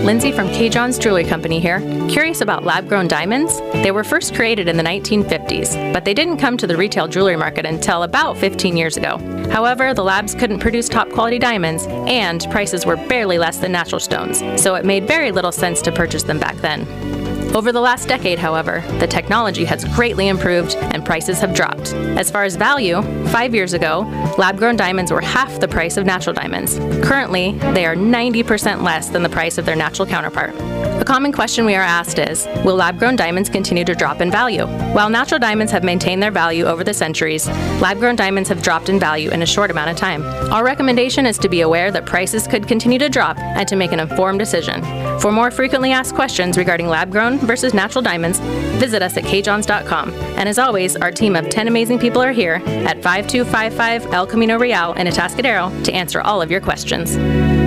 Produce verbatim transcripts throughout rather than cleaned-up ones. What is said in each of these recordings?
Lindsay from K. John's Jewelry Company here. Curious about lab-grown diamonds? They were first created in the nineteen fifties, but they didn't come to the retail jewelry market until about fifteen years ago. However, the labs couldn't produce top-quality diamonds, and prices were barely less than natural stones, so it made very little sense to purchase them back then. Over the last decade, however, the technology has greatly improved and prices have dropped. As far as value, five years ago, lab-grown diamonds were half the price of natural diamonds. Currently, they are ninety percent less than the price of their natural counterpart. A common question we are asked is, will lab-grown diamonds continue to drop in value? While natural diamonds have maintained their value over the centuries, lab-grown diamonds have dropped in value in a short amount of time. Our recommendation is to be aware that prices could continue to drop and to make an informed decision. For more frequently asked questions regarding lab-grown versus natural diamonds, visit us at k johns dot com. And as always, our team of ten amazing people are here at five two five five El Camino Real in Atascadero to answer all of your questions.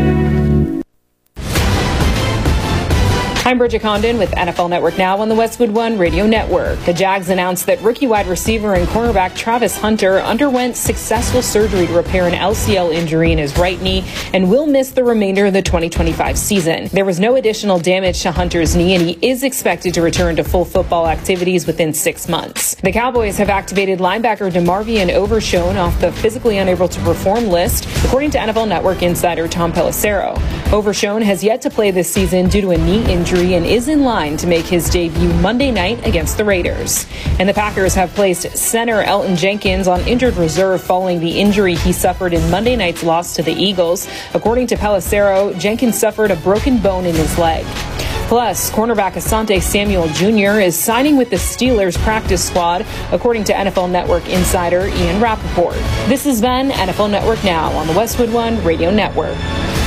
I'm Bridget Condon with N F L Network Now on the Westwood One Radio Network. The Jags announced that rookie wide receiver and cornerback Travis Hunter underwent successful surgery to repair an L C L injury in his right knee and will miss the remainder of the twenty twenty-five season. There was no additional damage to Hunter's knee, and he is expected to return to full football activities within six months. The Cowboys have activated linebacker DeMarvion Overshown off the physically unable to perform list, according to N F L Network insider Tom Pelissero. Overshown has yet to play this season due to a knee injury and is in line to make his debut Monday night against the Raiders. And the Packers have placed center Elton Jenkins on injured reserve following the injury he suffered in Monday night's loss to the Eagles. According to Pelissero, Jenkins suffered a broken bone in his leg. Plus, cornerback Asante Samuel Junior is signing with the Steelers practice squad, according to N F L Network insider Ian Rappaport. This has been N F L Network Now on the Westwood One Radio Network.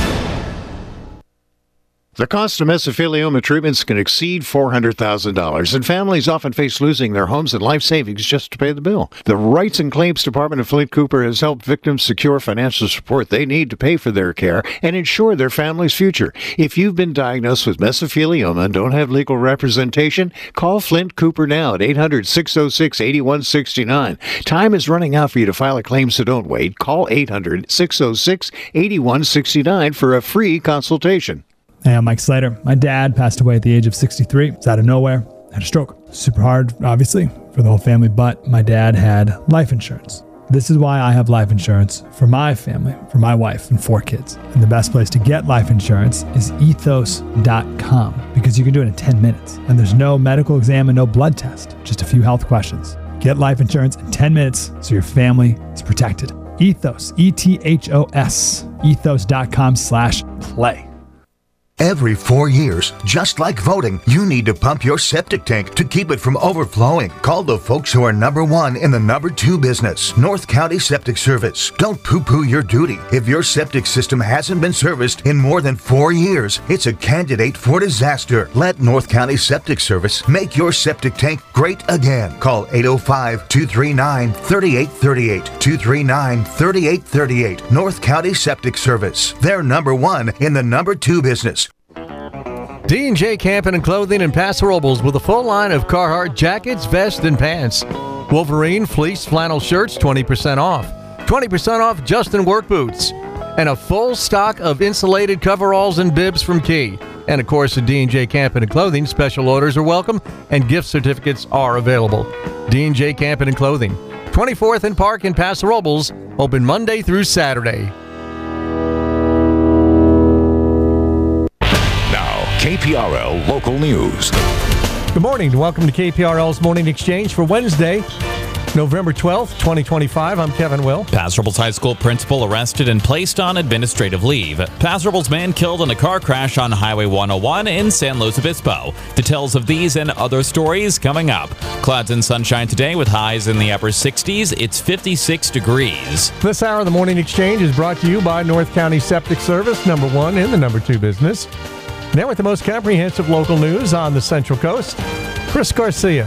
The cost of mesothelioma treatments can exceed four hundred thousand dollars, and families often face losing their homes and life savings just to pay the bill. The Rights and Claims Department of Flint Cooper has helped victims secure financial support they need to pay for their care and ensure their family's future. If you've been diagnosed with mesothelioma and don't have legal representation, call Flint Cooper now at eight hundred, six oh six, eight one six nine. Time is running out for you to file a claim, so don't wait. Call eight hundred, six oh six, eight one six nine for a free consultation. Hey, I'm Mike Slater. My dad passed away at the age of sixty-three. It's out of nowhere. Had a stroke. Super hard, obviously, for the whole family, but my dad had life insurance. This is why I have life insurance for my family, for my wife and four kids. And the best place to get life insurance is ethos dot com, because you can do it in ten minutes. And there's no medical exam and no blood test, just a few health questions. Get life insurance in ten minutes so your family is protected. Ethos, E T H O S, ethos dot com slash play. Every four years, just like voting, you need to pump your septic tank to keep it from overflowing. Call the folks who are number one in the number two business, North County Septic Service. Don't poo-poo your duty. If your septic system hasn't been serviced in more than four years, it's a candidate for disaster. Let North County Septic Service make your septic tank great again. Call eight oh five, two three nine, three eight three eight, two three nine, three eight three eight. North County Septic Service. They're number one in the number two business. D and J Camping and Clothing in Paso Robles with a full line of Carhartt jackets, vests, and pants. Wolverine fleece flannel shirts, twenty percent off. twenty percent off Justin work boots. And a full stock of insulated coveralls and bibs from Key. And of course, at D and J Camping and Clothing, special orders are welcome and gift certificates are available. D and J Camping and Clothing, twenty-fourth and Park in Paso Robles, open Monday through Saturday. K P R L Local News. Good morning and welcome to K P R L's Morning Exchange for Wednesday, November twelfth, twenty twenty-five. I'm Kevin Will. Paso Robles High School principal arrested and placed on administrative leave. Paso Robles man killed in a car crash on Highway one oh one in San Luis Obispo. Details of these and other stories coming up. Clouds and sunshine today with highs in the upper sixties. It's fifty-six degrees. This hour of the Morning Exchange is brought to you by North County Septic Service, number one in the number two business. Now with the most comprehensive local news on the Central Coast, Chris Garcia.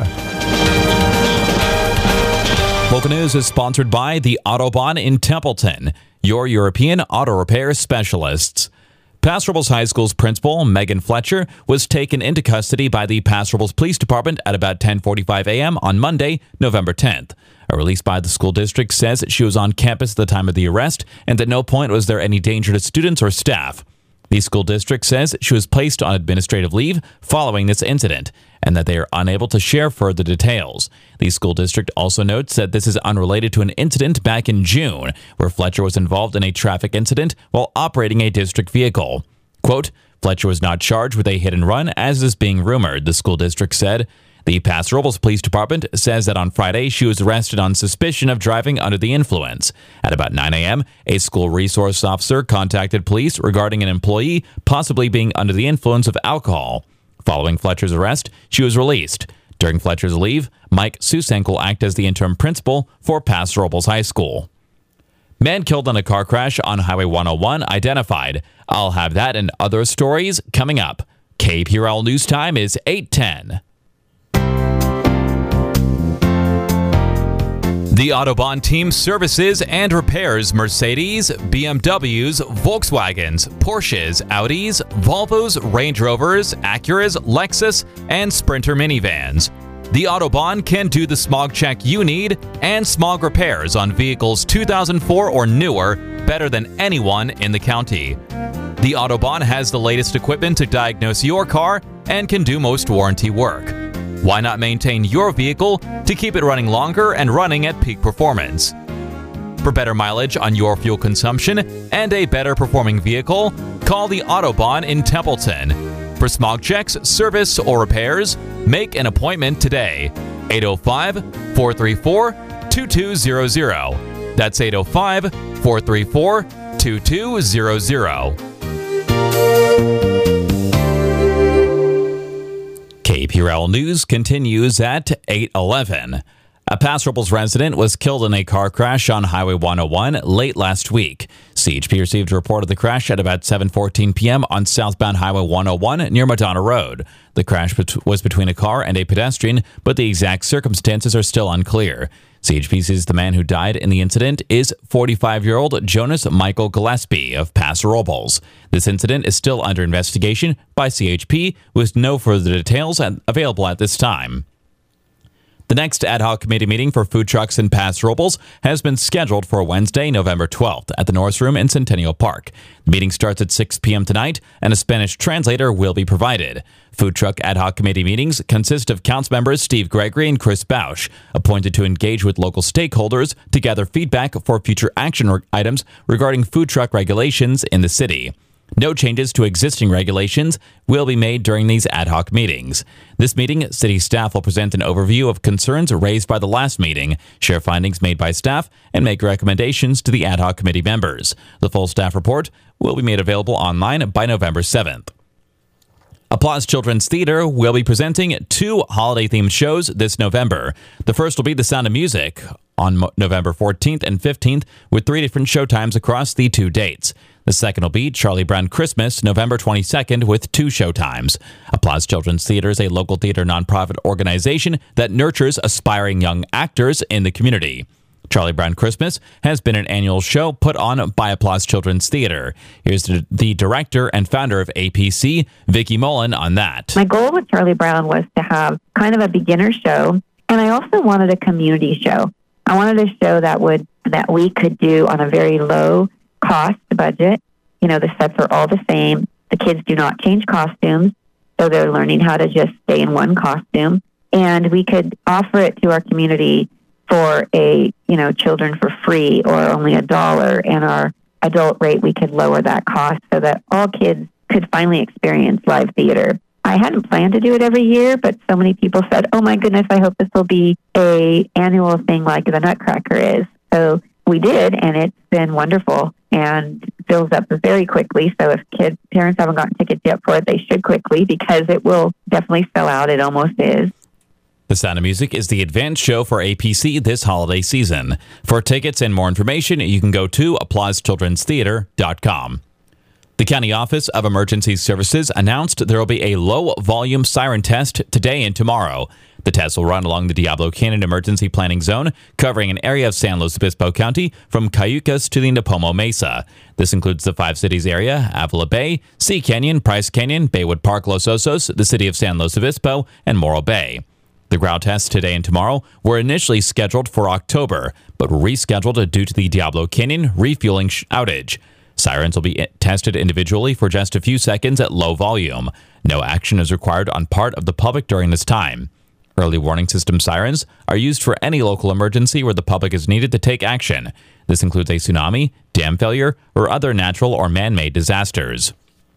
Local news is sponsored by the Autobahn in Templeton, your European auto repair specialists. Paso Robles High School's principal, Megan Fletcher, was taken into custody by the Paso Robles Police Department at about ten forty-five a.m. on Monday, November tenth. A release by the school district says she was on campus at the time of the arrest and at no point was there any danger to students or staff. The school district says she was placed on administrative leave following this incident and that they are unable to share further details. The school district also notes that this is unrelated to an incident back in June where Fletcher was involved in a traffic incident while operating a district vehicle. Quote, Fletcher was not charged with a hit and run as is being rumored, the school district said. The Paso Robles Police Department says that on Friday she was arrested on suspicion of driving under the influence. At about nine a.m., a school resource officer contacted police regarding an employee possibly being under the influence of alcohol. Following Fletcher's arrest, she was released. During Fletcher's leave, Mike Susank will act as the interim principal for Paso Robles High School. Man killed in a car crash on Highway one oh one identified. I'll have that and other stories coming up. K P R L News Time is eight ten. The Autobahn team services and repairs Mercedes, B M Ws, Volkswagens, Porsches, Audis, Volvos, Range Rovers, Acuras, Lexus, and Sprinter minivans. The Autobahn can do the smog check you need and smog repairs on vehicles two thousand four or newer better than anyone in the county. The Autobahn has the latest equipment to diagnose your car and can do most warranty work. Why not maintain your vehicle to keep it running longer and running at peak performance? For better mileage on your fuel consumption and a better performing vehicle, call the Autobahn in Templeton. For smog checks, service, or repairs, make an appointment today. eight oh five, four three four, two two zero zero. That's eight oh five, four three four, two two zero zero. K P R L News continues at eight eleven. A Paso Robles resident was killed in a car crash on Highway one oh one late last week. C H P received a report of the crash at about seven fourteen p.m. on southbound Highway one oh one near Madonna Road. The crash bet- was between a car and a pedestrian, but the exact circumstances are still unclear. C H P says the man who died in the incident is forty-five-year-old Jonas Michael Gillespie of Paso Robles. This incident is still under investigation by C H P, with no further details available at this time. The next ad hoc committee meeting for food trucks in Paso Robles has been scheduled for Wednesday, November twelfth at the Norris Room in Centennial Park. The meeting starts at six p.m. tonight, and a Spanish translator will be provided. Food truck ad hoc committee meetings consist of council members Steve Gregory and Chris Bausch, appointed to engage with local stakeholders to gather feedback for future action re- items regarding food truck regulations in the city. No changes to existing regulations will be made during these ad hoc meetings. This meeting, city staff will present an overview of concerns raised by the last meeting, share findings made by staff, and make recommendations to the ad hoc committee members. The full staff report will be made available online by November seventh. Applause Children's Theater will be presenting two holiday-themed shows this November. The first will be The Sound of Music on November fourteenth and fifteenth, with three different showtimes across the two dates. The second will be Charlie Brown Christmas, November twenty-second, with two showtimes. Applause Children's Theater is a local theater nonprofit organization that nurtures aspiring young actors in the community. Charlie Brown Christmas has been an annual show put on by Applause Children's Theater. Here's the, the director and founder of A P C, Vicki Mullen, on that. My goal with Charlie Brown was to have kind of a beginner show, and I also wanted a community show. I wanted a show that would that we could do on a very low cost budget. You know, the sets are all the same. The kids do not change costumes, so they're learning how to just stay in one costume. And we could offer it to our community for a, you know, children for free or only a dollar. And our adult rate, we could lower that cost so that all kids could finally experience live theater. I hadn't planned to do it every year, but so many people said, oh my goodness, I hope this will be a annual thing like the Nutcracker is. So we did, and it's been wonderful and fills up very quickly. So if kids, parents haven't gotten tickets yet for it, they should quickly because it will definitely sell out. It almost is. The Sound of Music is the advanced show for A P C this holiday season. For tickets and more information, you can go to applause children's theater dot com. The County Office of Emergency Services announced there will be a low-volume siren test today and tomorrow. The test will run along the Diablo Canyon Emergency Planning Zone, covering an area of San Luis Obispo County from Cayucas to the Nipomo Mesa. This includes the Five Cities area, Avila Bay, Sea Canyon, Price Canyon, Baywood Park, Los Osos, the city of San Luis Obispo, and Morro Bay. The ground tests today and tomorrow were initially scheduled for October, but were rescheduled due to the Diablo Canyon refueling outage. Sirens will be tested individually for just a few seconds at low volume. No action is required on part of the public during this time. Early warning system sirens are used for any local emergency where the public is needed to take action. This includes a tsunami, dam failure, or other natural or man-made disasters.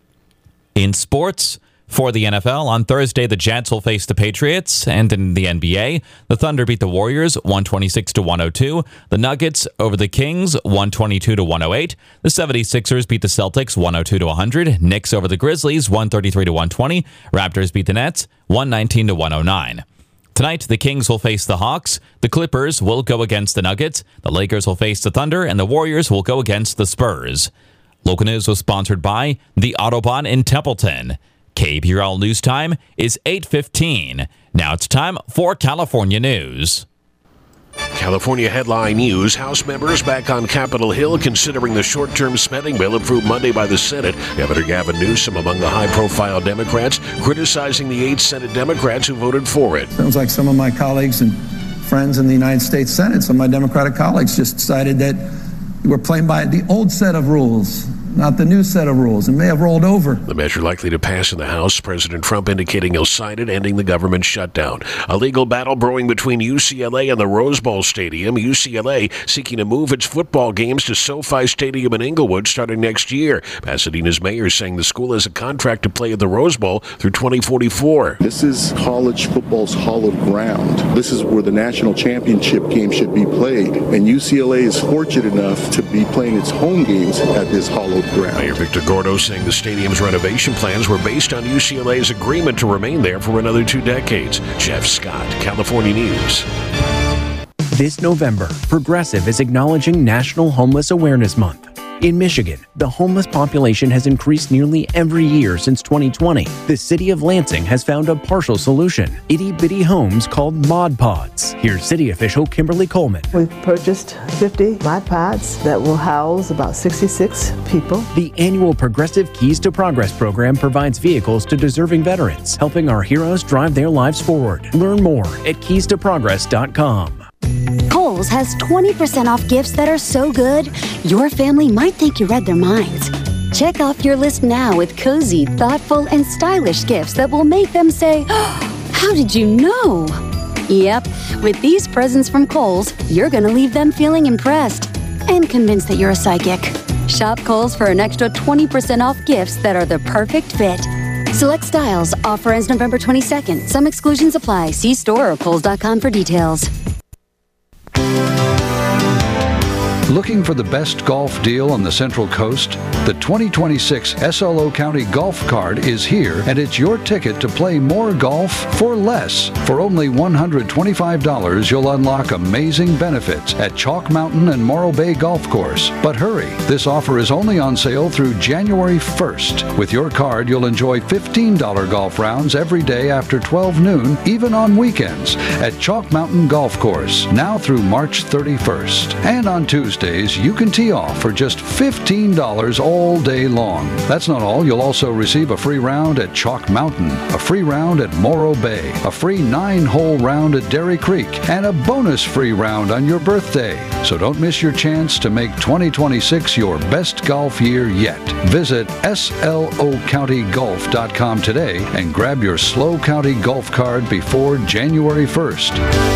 In sports, for the N F L, on Thursday, the Jets will face the Patriots, and in the N B A, the Thunder beat the Warriors one twenty-six to one oh two, the Nuggets over the Kings one twenty-two to one oh eight, the seventy-sixers beat the Celtics one oh two to one hundred, Knicks over the Grizzlies one thirty-three to one twenty, Raptors beat the Nets one nineteen to one oh nine. Tonight, the Kings will face the Hawks, the Clippers will go against the Nuggets, the Lakers will face the Thunder, and the Warriors will go against the Spurs. Local news was sponsored by the Autobahn in Templeton. K P R L News Time is eight fifteen. Now it's time for California News. California headline news. House members back on Capitol Hill considering the short-term spending bill approved Monday by the Senate. Governor Gavin Newsom among the high-profile Democrats criticizing the eight Senate Democrats who voted for it. Sounds like some of my colleagues and friends in the United States Senate, some of my Democratic colleagues just decided that we're playing by the old set of rules, not the new set of rules, and may have rolled over. The measure likely to pass in the House, President Trump indicating he'll sign it, ending the government shutdown. A legal battle brewing between U C L A and the Rose Bowl Stadium. U C L A seeking to move its football games to SoFi Stadium in Inglewood starting next year. Pasadena's mayor saying the school has a contract to play at the Rose Bowl through twenty forty-four. This is college football's hallowed ground. This is where the national championship game should be played, and U C L A is fortunate enough to be playing its home games at this hallowed ground. Mayor Victor Gordo saying the stadium's renovation plans were based on U C L A's agreement to remain there for another two decades. Jeff Scott, California News. This November, Progressive is acknowledging National Homeless Awareness Month. In Michigan, the homeless population has increased nearly every year since twenty twenty. The city of Lansing has found a partial solution, itty-bitty homes called Mod Pods. Here's city official Kimberly Coleman. We've purchased fifty Mod Pods that will house about sixty-six people. The annual Progressive Keys to Progress program provides vehicles to deserving veterans, helping our heroes drive their lives forward. Learn more at keys to progress dot com. Kohl's has twenty percent off gifts that are so good, your family might think you read their minds. Check off your list now with cozy, thoughtful, and stylish gifts that will make them say, oh, how did you know? Yep, with these presents from Kohl's, you're going to leave them feeling impressed and convinced that you're a psychic. Shop Kohl's for an extra twenty percent off gifts that are the perfect fit. Select styles. Offer ends November twenty-second. Some exclusions apply. See store or kohls dot com for details. Looking for the best golf deal on the Central Coast? The twenty twenty-six S L O County Golf Card is here, and it's your ticket to play more golf for less. For only one hundred twenty-five dollars, you'll unlock amazing benefits at Chalk Mountain and Morro Bay Golf Course. But hurry, this offer is only on sale through January first. With your card, you'll enjoy fifteen dollars golf rounds every day after twelve noon, even on weekends, at Chalk Mountain Golf Course, now through March thirty-first. And on Tuesday, you can tee off for just fifteen dollars all day long. That's not all. You'll also receive a free round at Chalk Mountain, a free round at Morro Bay, a free nine-hole round at Dairy Creek, and a bonus free round on your birthday. So don't miss your chance to make twenty twenty-six your best golf year yet. Visit S L O county golf dot com today and grab your SLO County Golf Card before January first.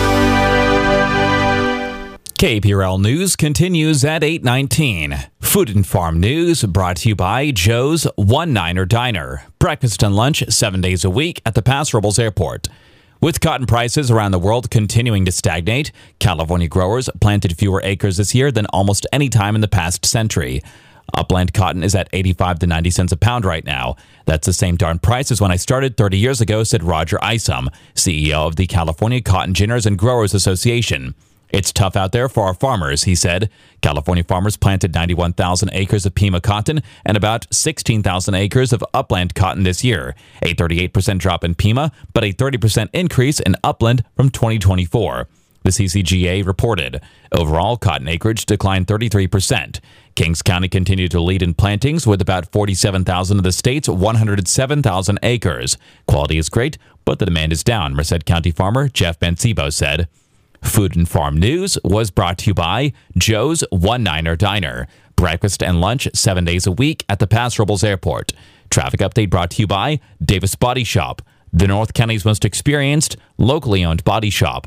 K P R L News continues at eight nineteen. Food and Farm News brought to you by Joe's One Niner Diner. Breakfast and lunch seven days a week at the Paso Robles Airport. With cotton prices around the world continuing to stagnate, California growers planted fewer acres this year than almost any time in the past century. Upland cotton is at eighty-five to ninety cents a pound right now. That's the same darn price as when I started thirty years ago, said Roger Isom, C E O of the California Cotton Ginners and Growers Association. It's tough out there for our farmers, he said. California farmers planted ninety-one thousand acres of Pima cotton and about sixteen thousand acres of upland cotton this year, a thirty-eight percent drop in Pima, but a thirty percent increase in upland from twenty twenty-four. The C C G A reported. Overall, cotton acreage declined thirty-three percent. Kings County continued to lead in plantings with about forty-seven thousand of the state's one hundred seven thousand acres. Quality is great, but the demand is down, Merced County farmer Jeff Bencibo said. Food and Farm News was brought to you by Joe's One-Niner Diner. Breakfast and lunch seven days a week at the Paso Robles Airport. Traffic update brought to you by Davis Body Shop, the North County's most experienced, locally owned body shop.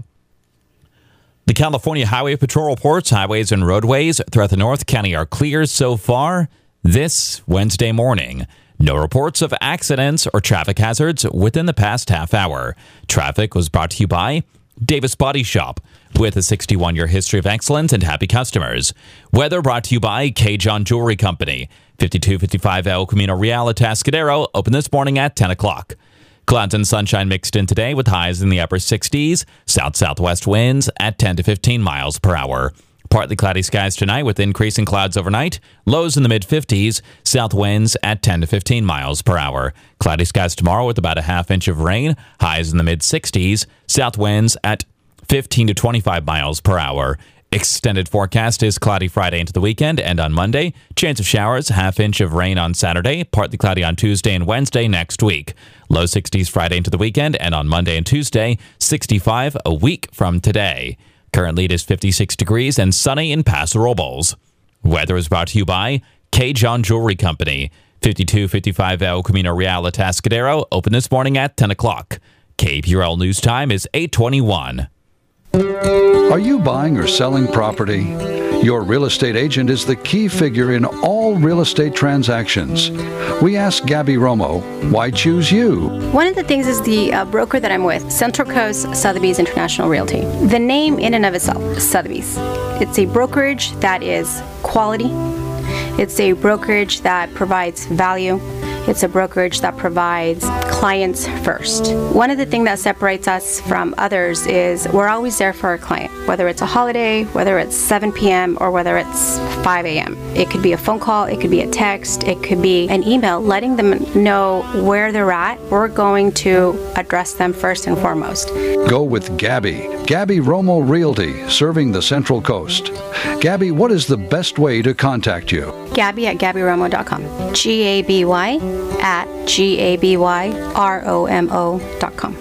The California Highway Patrol reports highways and roadways throughout the North County are clear so far this Wednesday morning. No reports of accidents or traffic hazards within the past half hour. Traffic was brought to you by Davis Body Shop, with a sixty-one-year history of excellence and happy customers. Weather brought to you by K. John Jewelry Company, fifty-two fifty-five El Camino Real at Atascadero, open this morning at ten o'clock. Clouds and sunshine mixed in today with highs in the upper sixties, south-southwest winds at ten to fifteen miles per hour. Partly cloudy skies tonight with increasing clouds overnight, lows in the mid-fifties, south winds at ten to fifteen miles per hour. Cloudy skies tomorrow with about a half inch of rain, highs in the mid-sixties, south winds at fifteen to twenty-five miles per hour. Extended forecast is cloudy Friday into the weekend and on Monday. Chance of showers, half inch of rain on Saturday, partly cloudy on Tuesday and Wednesday next week. Low sixties Friday into the weekend and on Monday and Tuesday, sixty-five a week from today. Currently it is fifty-six degrees and sunny in Paso Robles. Weather is brought to you by K. John Jewelry Company, fifty-two fifty-five El Camino Real at Atascadero, open this morning at ten o'clock. K P R L News Time is eight twenty-one. Are you buying or selling property? Your real estate agent is the key figure in all real estate transactions. We asked Gabby Romo, why choose you? One of the things is the uh, broker that I'm with, Central Coast Sotheby's International Realty. The name in and of itself, Sotheby's. It's a brokerage that is quality. It's a brokerage that provides value. It's a brokerage that provides clients first. One of the things that separates us from others is we're always there for our client, whether it's a holiday, whether it's seven p.m. or whether it's five a.m. It could be a phone call, it could be a text, it could be an email letting them know where they're at. We're going to address them first and foremost. Go with Gabby. Gabby Romo Realty, serving the Central Coast. Gabby, what is the best way to contact you? Gabby at Gabby Romo dot com. G A B Y at G A B Y R O M O dot com.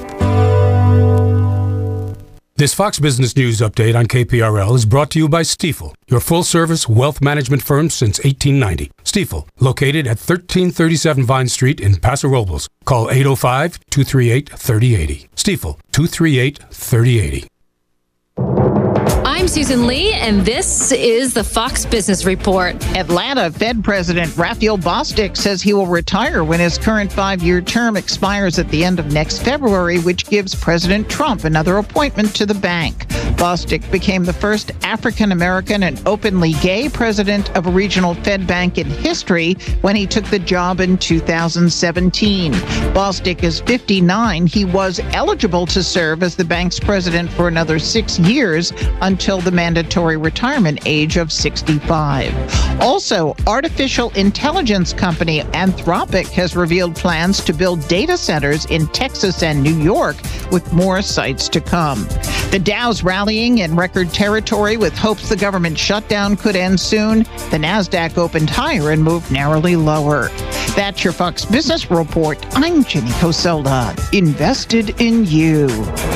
This Fox Business News update on K P R L is brought to you by Stifel, your full-service wealth management firm since eighteen ninety. Stifel, located at thirteen thirty-seven Vine Street in Paso Robles. Call eight oh five, two three eight, three oh eight oh. Stifel, two three eight, three oh eight oh. I'm Susan Lee, and this is the Fox Business Report. Atlanta Fed President Raphael Bostic says he will retire when his current five-year term expires at the end of next February, which gives President Trump another appointment to the bank. Bostic became the first African-American and openly gay president of a regional Fed bank in history when he took the job in two thousand seventeen. Bostic is fifty-nine. He was eligible to serve as the bank's president for another six years until the mandatory retirement age of sixty-five. Also, artificial intelligence company Anthropic has revealed plans to build data centers in Texas and New York, with more sites to come. The Dow's rallying in record territory with hopes the government shutdown could end soon. The Nasdaq opened higher and moved narrowly lower. That's your Fox Business Report. I'm Jenny Coselda. Invested in you.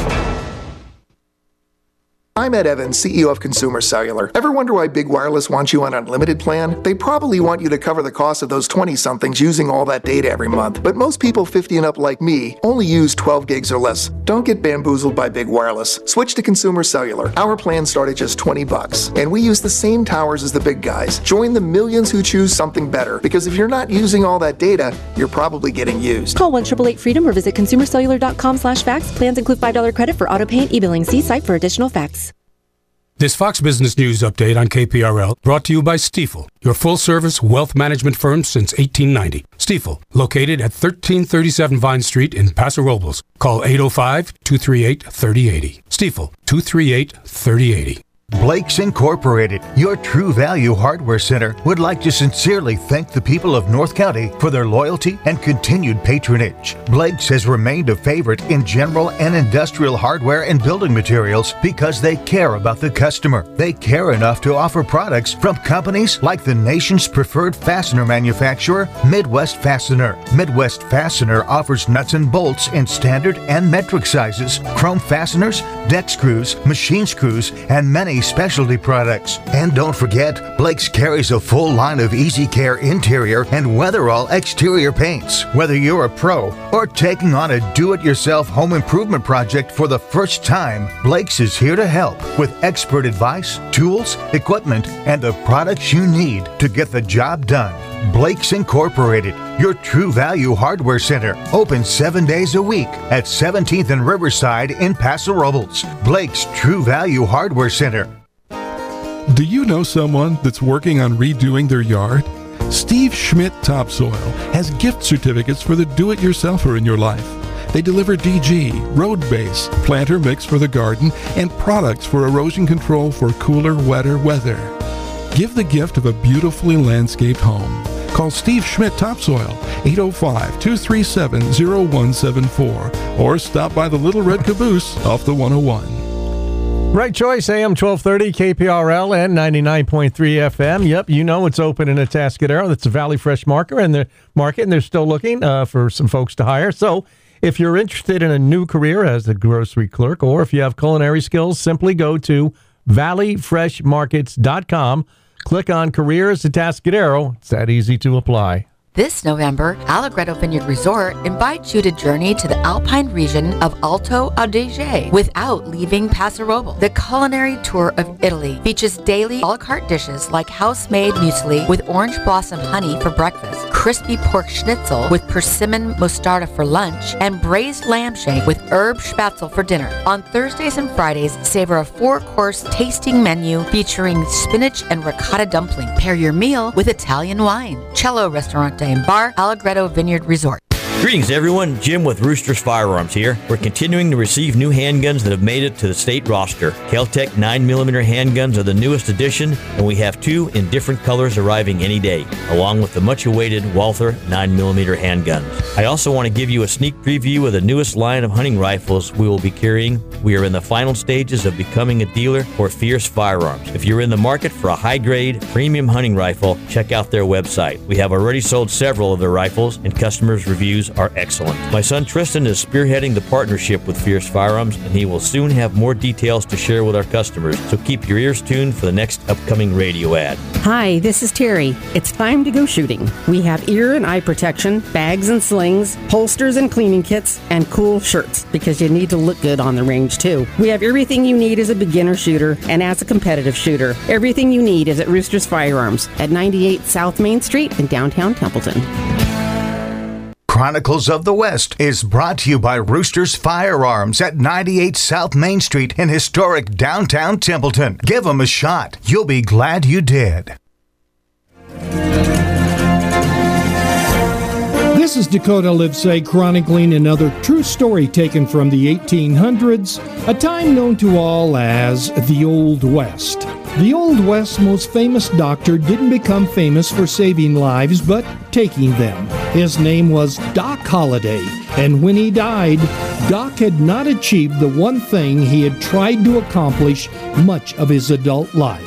I'm Ed Evans, C E O of Consumer Cellular. Ever wonder why Big Wireless wants you on an unlimited plan? They probably want you to cover the cost of those twenty-somethings using all that data every month. But most people fifty and up like me only use twelve gigs or less. Don't get bamboozled by Big Wireless. Switch to Consumer Cellular. Our plans start at just twenty bucks. And we use the same towers as the big guys. Join the millions who choose something better. Because if you're not using all that data, you're probably getting used. Call one eight eight eight freedom or visit consumer cellular dot com slash fax. Plans include five dollars credit for auto pay and e-billing. See site for additional facts. This Fox Business News update on K P R L brought to you by Stifel, your full-service wealth management firm since eighteen ninety. Stifel, located at thirteen thirty-seven Vine Street in Paso Robles. Call eight oh five, two three eight, three oh eight oh. Stifel, two three eight, three oh eight oh. Blake's Incorporated, your True Value Hardware Center, would like to sincerely thank the people of North County for their loyalty and continued patronage. Blake's has remained a favorite in general and industrial hardware and building materials because they care about the customer. They care enough to offer products from companies like the nation's preferred fastener manufacturer, Midwest Fastener. Midwest Fastener offers nuts and bolts in standard and metric sizes, chrome fasteners, deck screws, machine screws, and many specialty products. And don't forget, Blake's carries a full line of Easy Care interior and Weatherall exterior paints. Whether you're a pro or taking on a do-it-yourself home improvement project for the first time, Blake's is here to help with expert advice, tools, equipment, and the products you need to get the job done. Blake's Incorporated, your True Value Hardware Center, open seven days a week at seventeenth and Riverside in Paso Robles. Blake's True Value Hardware Center. Do you know someone that's working on redoing their yard? Steve Schmidt Topsoil has gift certificates for the do-it-yourselfer in your life. They deliver D G, road base, planter mix for the garden, and products for erosion control for cooler, wetter weather. Give the gift of a beautifully landscaped home. Call Steve Schmidt Topsoil, eight oh five, two three seven, oh one seven four, or stop by the Little Red Caboose off the one oh one. Right choice, A M twelve thirty, K P R L and ninety-nine point three F M. Yep, you know it's open in Atascadero. That's a Valley Fresh market, and they're, market, and they're still looking uh, for some folks to hire. So if you're interested in a new career as a grocery clerk, or if you have culinary skills, simply go to valley fresh markets dot com. Click on Careers Atascadero. It's that easy to apply. This November, Allegretto Vineyard Resort invites you to journey to the Alpine region of Alto Adige without leaving Paso Robles. The culinary tour of Italy features daily a la carte dishes like house-made muesli with orange blossom honey for breakfast, crispy pork schnitzel with persimmon mostarda for lunch, and braised lamb shank with herb spatzel for dinner. On Thursdays and Fridays, savor a four-course tasting menu featuring spinach and ricotta dumpling. Pair your meal with Italian wine. Cello Restaurante and Bar, Allegretto Vineyard Resort. Greetings, everyone. Jim with Roosters Firearms here. We're continuing to receive new handguns that have made it to the state roster. Kel-Tec nine millimeter handguns are the newest addition, and we have two in different colors arriving any day, along with the much-awaited Walther nine millimeter handguns. I also want to give you a sneak preview of the newest line of hunting rifles we will be carrying. We are in the final stages of becoming a dealer for Fierce Firearms. If you're in the market for a high-grade, premium hunting rifle, check out their website. We have already sold several of their rifles, and customers' reviews are excellent. My son Tristan is spearheading the partnership with Fierce Firearms, and he will soon have more details to share with our customers, so keep your ears tuned for the next upcoming radio ad. Hi, this is Terry. It's time to go shooting. We have ear and eye protection, bags and slings, holsters and cleaning kits, and cool shirts, because you need to look good on the range too. We have everything you need as a beginner shooter and as a competitive shooter. Everything you need is at Roosters Firearms at ninety-eight South Main Street in downtown Templeton. Chronicles of the West is brought to you by Roosters Firearms at ninety-eight South Main Street in historic downtown Templeton. Give them a shot. You'll be glad you did. This is Dakota Livesay chronicling another true story taken from the eighteen hundreds, a time known to all as the Old West. The Old West's most famous doctor didn't become famous for saving lives, but taking them. His name was Doc Holliday, and when he died, Doc had not achieved the one thing he had tried to accomplish much of his adult life.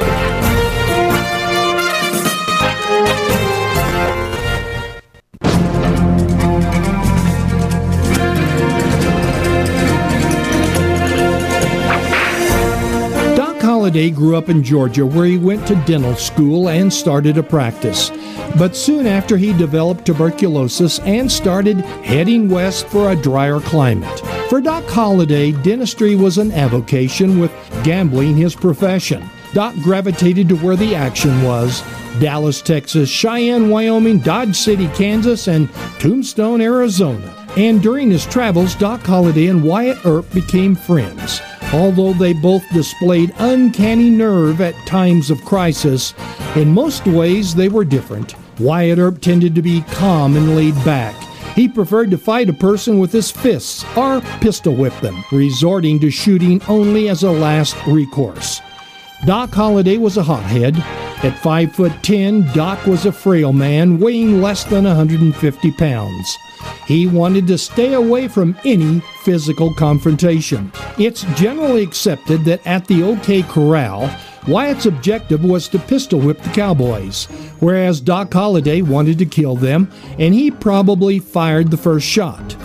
Holliday grew up in Georgia, where he went to dental school and started a practice. But soon after, he developed tuberculosis and started heading west for a drier climate. For Doc Holliday, dentistry was an avocation, with gambling his profession. Doc gravitated to where the action was: Dallas, Texas, Cheyenne, Wyoming, Dodge City, Kansas, and Tombstone, Arizona. And during his travels, Doc Holliday and Wyatt Earp became friends. Although they both displayed uncanny nerve at times of crisis, in most ways they were different. Wyatt Earp tended to be calm and laid back. He preferred to fight a person with his fists or pistol whip them, resorting to shooting only as a last recourse. Doc Holliday was a hothead. At five foot ten, Doc was a frail man weighing less than one hundred fifty pounds. He wanted to stay away from any physical confrontation. It's generally accepted that at the OK Corral, Wyatt's objective was to pistol whip the cowboys, whereas Doc Holliday wanted to kill them, and he probably fired the first shot.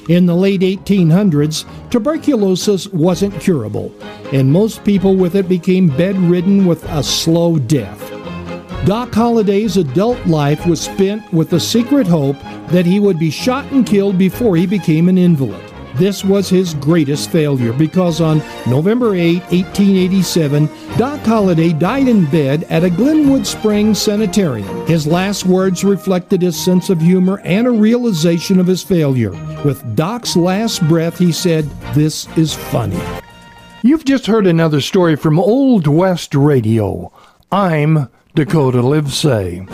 In the late eighteen hundreds, tuberculosis wasn't curable, and most people with it became bedridden with a slow death. Doc Holliday's adult life was spent with the secret hope that he would be shot and killed before he became an invalid. This was his greatest failure because on November eighth, eighteen eighty-seven, Doc Holliday died in bed at a Glenwood Springs sanitarium. His last words reflected his sense of humor and a realization of his failure. With Doc's last breath, he said, "This is funny." You've just heard another story from Old West Radio. I'm Dakota Livesay.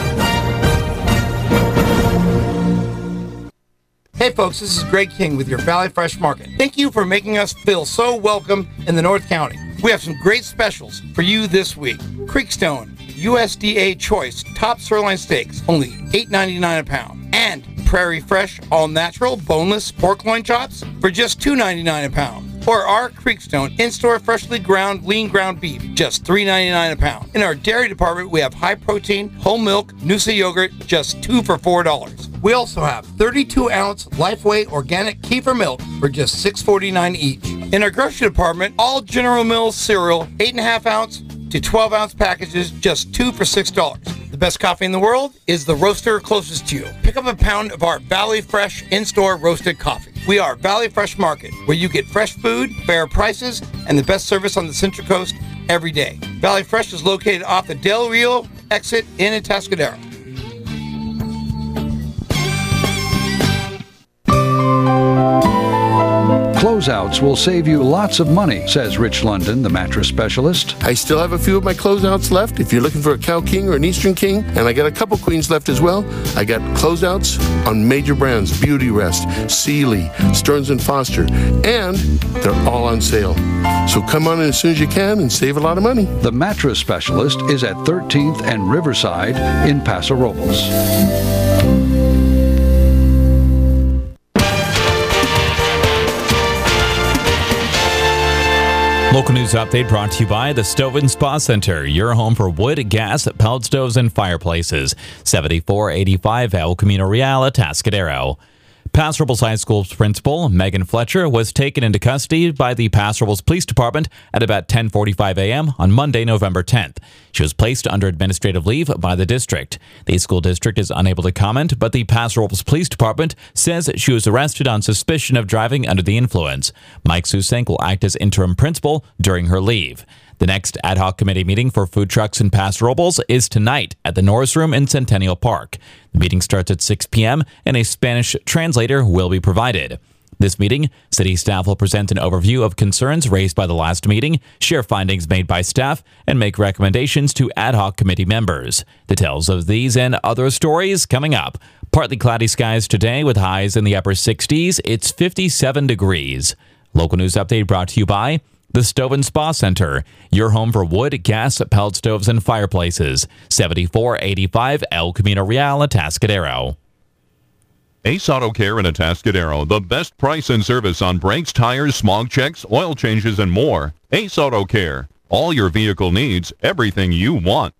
Hey folks, this is Greg King with your Valley Fresh Market. Thank you for making us feel so welcome in the North County. We have some great specials for you this week. Creekstone, U S D A Choice, top sirloin steaks, only eight ninety-nine a pound. And Prairie Fresh, all natural, boneless pork loin chops for just two ninety-nine a pound. Or our Creekstone in-store freshly ground, lean ground beef, just three ninety-nine a pound. In our dairy department, we have high protein, whole milk, Noosa yogurt, just two for four dollars. We also have thirty-two ounce Lifeway organic kefir milk for just six forty-nine each. In our grocery department, all General Mills cereal, eight and a half ounce to twelve ounce packages, just two for six dollars. The best coffee in the world is the roaster closest to you. Pick up a pound of our Valley Fresh in-store roasted coffee. We are Valley Fresh Market, where you get fresh food, fair prices, and the best service on the Central Coast every day. Valley Fresh is located off the Del Rio exit in Atascadero. Closeouts will save you lots of money, says Rich London, the mattress specialist. I still have a few of my closeouts left. If you're looking for a Cow King or an Eastern King, and I got a couple queens left as well, I got closeouts on major brands, Beauty Rest, Sealy, Stearns and Foster, and they're all on sale. So come on in as soon as you can and save a lot of money. The mattress specialist is at thirteenth and Riverside in Paso Robles. Local news update brought to you by the Stove and Spa Center, your home for wood, gas, pellet stoves, and fireplaces. seventy-four eighty-five El Camino Real, Atascadero. Paso Robles High School's principal, Megan Fletcher, was taken into custody by the Paso Robles Police Department at about ten forty-five a.m. on Monday, November tenth. She was placed under administrative leave by the district. The school district is unable to comment, but the Paso Robles Police Department says she was arrested on suspicion of driving under the influence. Mike Susenk will act as interim principal during her leave. The next ad hoc committee meeting for food trucks in Paso Robles is tonight at the Norris Room in Centennial Park. The meeting starts at six p.m. and a Spanish translator will be provided. This meeting, city staff will present an overview of concerns raised by the last meeting, share findings made by staff, and make recommendations to ad hoc committee members. Details of these and other stories coming up. Partly cloudy skies today with highs in the upper sixties. It's fifty-seven degrees. Local news update brought to you by the Stove and Spa Center, your home for wood, gas, pellet stoves, and fireplaces. seventy-four eighty-five El Camino Real, Atascadero. Ace Auto Care in Atascadero, the best price and service on brakes, tires, smog checks, oil changes, and more. Ace Auto Care, all your vehicle needs, everything you want.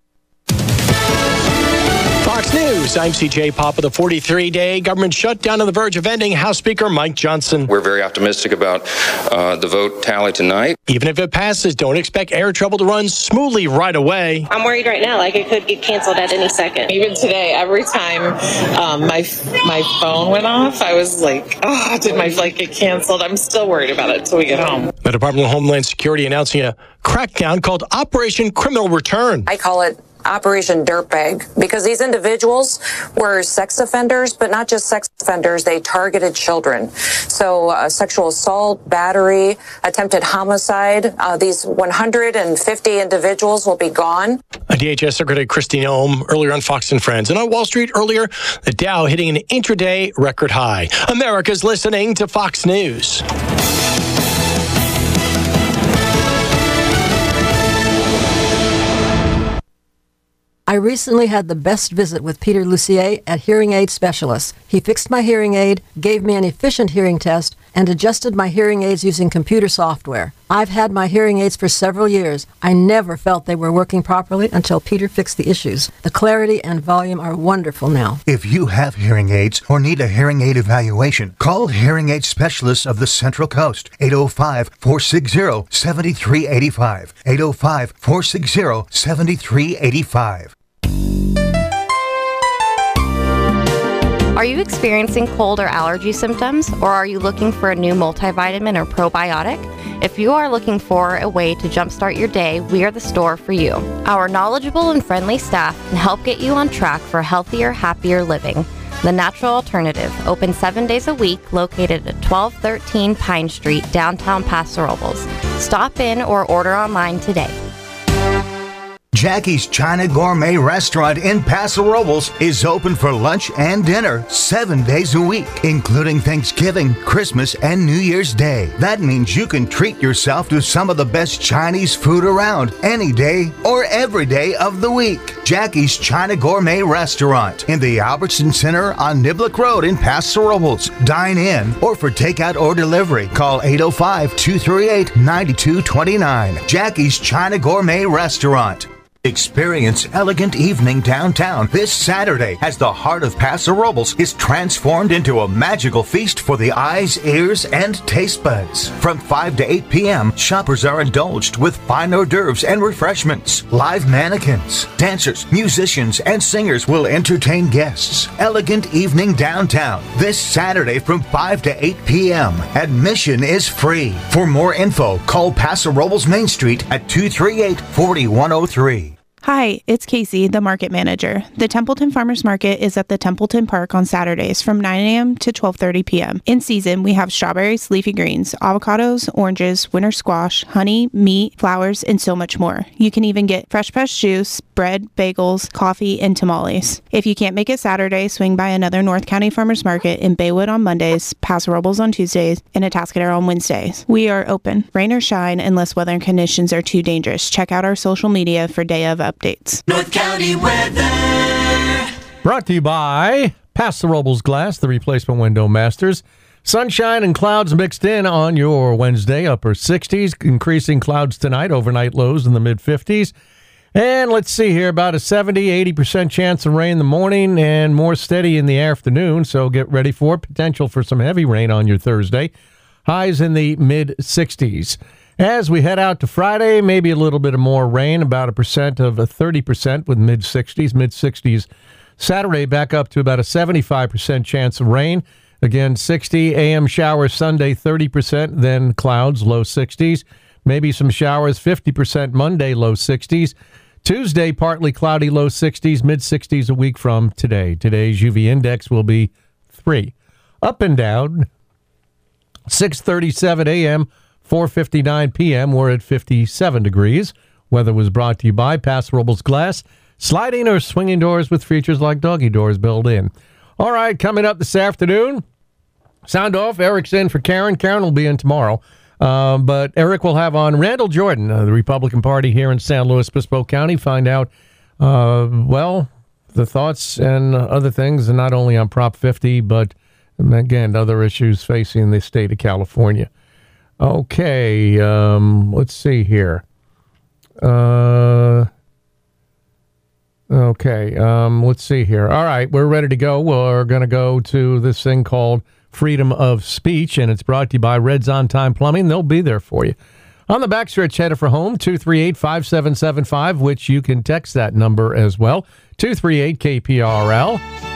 Fox News, I'm C J Papa. The forty-three day government shutdown on the verge of ending. House Speaker Mike Johnson. We're very optimistic about uh, the vote tally tonight. Even if it passes, don't expect air travel to run smoothly right away. I'm worried right now, like it could get canceled at any second. Even today, every time um, my my phone went off, I was like, oh, did my flight get canceled? I'm still worried about it until we get home. The Department of Homeland Security announcing a crackdown called Operation Criminal Return. I call it Operation Dirtbag, because these individuals were sex offenders, but not just sex offenders, they targeted children. So uh, sexual assault, battery, attempted homicide, uh, these one hundred fifty individuals will be gone. A D H S Secretary Kristi Noem earlier on Fox and Friends. And on Wall Street earlier, the Dow hitting an intraday record high. America's listening to Fox News. I recently had the best visit with Peter Lucier at Hearing Aid Specialists. He fixed my hearing aid, gave me an efficient hearing test, and adjusted my hearing aids using computer software. I've had my hearing aids for several years. I never felt they were working properly until Peter fixed the issues. The clarity and volume are wonderful now. If you have hearing aids or need a hearing aid evaluation, call Hearing Aid Specialists of the Central Coast. eight oh five, four six zero, seven three eight five. eight oh five, four six zero, seven three eight five. Are you experiencing cold or allergy symptoms, or are you looking for a new multivitamin or probiotic? If you are looking for a way to jumpstart your day, we are the store for you. Our knowledgeable and friendly staff can help get you on track for healthier, happier living. The Natural Alternative, open seven days a week, located at twelve thirteen Pine Street, downtown Paso Robles. Stop in or order online today. Jackie's China Gourmet Restaurant in Paso Robles is open for lunch and dinner seven days a week, including Thanksgiving, Christmas, and New Year's Day. That means you can treat yourself to some of the best Chinese food around any day or every day of the week. Jackie's China Gourmet Restaurant in the Albertson Center on Niblick Road in Paso Robles. Dine in or for takeout or delivery, call eight oh five, two three eight, nine two two nine. Jackie's China Gourmet Restaurant. Experience elegant evening downtown this Saturday as the heart of Paso Robles is transformed into a magical feast for the eyes, ears, and taste buds. From five to eight p.m., shoppers are indulged with fine hors d'oeuvres and refreshments. Live mannequins, dancers, musicians, and singers will entertain guests. Elegant evening downtown this Saturday from five to eight p.m. Admission is free. For more info, call Paso Robles Main Street at two three eight, four one oh three. Hi, it's Casey, the market manager. The Templeton Farmers Market is at the Templeton Park on Saturdays from nine a.m. to twelve thirty p.m. In season, we have strawberries, leafy greens, avocados, oranges, winter squash, honey, meat, flowers, and so much more. You can even get fresh pressed juice, bread, bagels, coffee, and tamales. If you can't make it Saturday, swing by another North County Farmers Market in Baywood on Mondays, Paso Robles on Tuesdays, and Atascadero on Wednesdays. We are open, rain or shine, unless weather conditions are too dangerous. Check out our social media for day of updates. North County weather. Brought to you by Paso Robles Glass, the replacement window masters. Sunshine and clouds mixed in on your Wednesday, upper sixties, increasing clouds tonight, overnight lows in the mid fifties. And let's see here, about a seventy, eighty percent chance of rain in the morning and more steady in the afternoon, so get ready for potential for some heavy rain on your Thursday. Highs in the mid sixties. As we head out to Friday, maybe a little bit of more rain, about a percent of a thirty percent with mid sixties, mid sixties. Saturday back up to about a seventy-five percent chance of rain. Again, sixty a m showers Sunday, thirty percent, then clouds, low sixties. Maybe some showers, fifty percent Monday, low sixties. Tuesday, partly cloudy, low sixties, mid sixties a week from today. Today's U V index will be three. Up and down, six thirty-seven a m, four fifty-nine p m, we're at fifty-seven degrees. Weather was brought to you by Paso Robles Glass. Sliding or swinging doors with features like doggy doors built in. All right, coming up this afternoon, sound off. Eric's in for Karen. Karen will be in tomorrow. Uh, but Eric will have on Randall Jordan, uh, the Republican Party here in San Luis Obispo County. Find out, uh, well, the thoughts and other things, and not only on Prop fifty, but, again, other issues facing the state of California. Okay, um, let's see here. Uh, okay, um, let's see here. All right, we're ready to go. We're going to go to this thing called Freedom of Speech, and it's brought to you by Red's On Time Plumbing. They'll be there for you. On the backstretch, headed for home, two three eight, five seven seven five, which you can text that number as well, two three eight K P R L.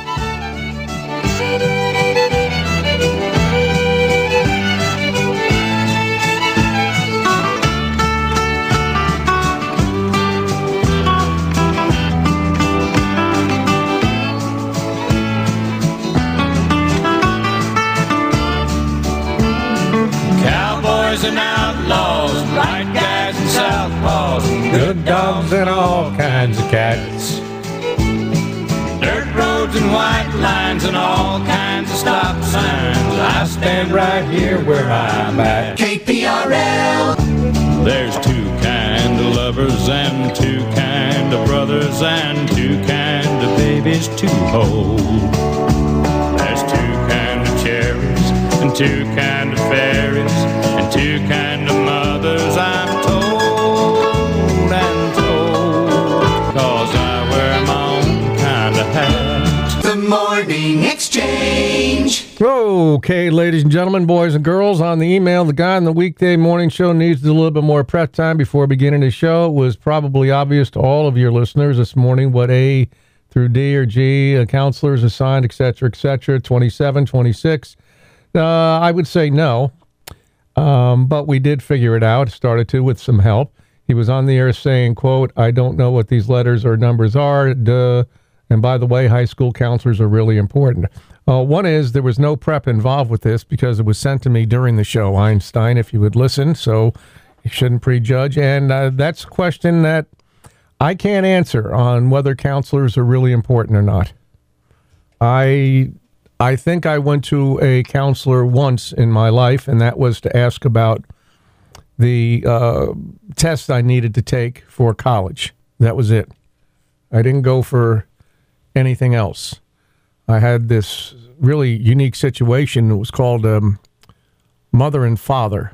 And outlaws, right guys and southpaws, good dogs and all kinds of cats. Dirt roads and white lines and all kinds of stop signs. I stand right here where I'm at. K P R L. There's two kind of lovers and two kind of brothers and two kind of babies to hold. There's two kind of cherries and two kind of fairies, and two kind of mothers. I'm told and told, 'cause I wear my own kind of hat. The Morning Exchange. Okay, ladies and gentlemen, boys and girls, on the email, the guy on the weekday morning show needs a little bit more prep time before beginning his show. It was probably obvious to all of your listeners this morning what A through D or G, uh, counselors assigned, et cetera, et cetera, twenty-seven, twenty-six. Uh, I would say no, um, but we did figure it out, started to with some help. He was on the air saying, quote, I don't know what these letters or numbers are, duh. And by the way, high school counselors are really important. Uh, one is there was no prep involved with this because it was sent to me during the show, Einstein, if you would listen, so you shouldn't prejudge. And uh, that's a question that I can't answer on whether counselors are really important or not. I I think I went to a counselor once in my life, and that was to ask about the uh, test I needed to take for college. That was it. I didn't go for anything else. I had this really unique situation. It was called um, mother and father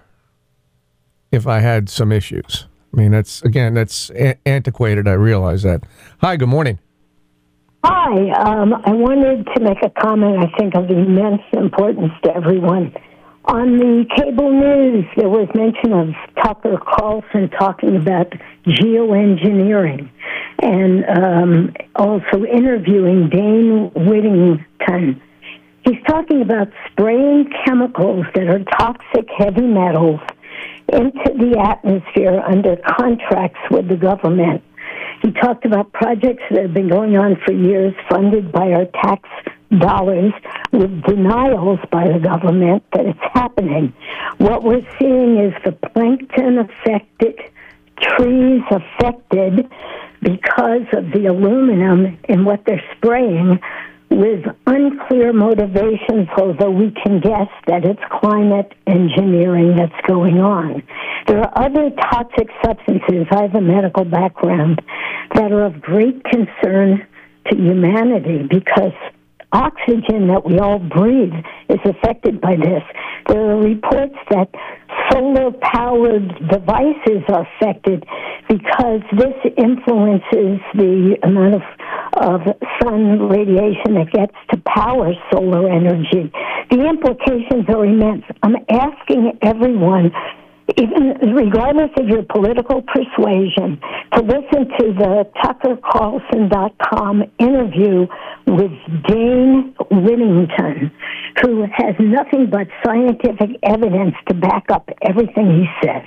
if I had some issues. I mean, that's, again, that's a- antiquated. I realize that. Hi, good morning. Hi. Um, I wanted to make a comment, I think, of immense importance to everyone. On the cable news, there was mention of Tucker Carlson talking about geoengineering and um, also interviewing Dane Whittington. He's talking about spraying chemicals that are toxic heavy metals into the atmosphere under contracts with the government. He talked about projects that have been going on for years, funded by our tax dollars, with denials by the government that it's happening. What we're seeing is the plankton affected, trees affected because of the aluminum in what they're spraying, with unclear motivations, although we can guess that it's climate engineering that's going on. There are other toxic substances, I have a medical background, that are of great concern to humanity because oxygen that we all breathe is affected by this. There are reports that solar-powered devices are affected because this influences the amount of, of sun radiation that gets to power solar energy. The implications are immense. I'm asking everyone, even regardless of your political persuasion, to listen to the tucker carlson dot com interview with Dane Whittington, who has nothing but scientific evidence to back up everything he says.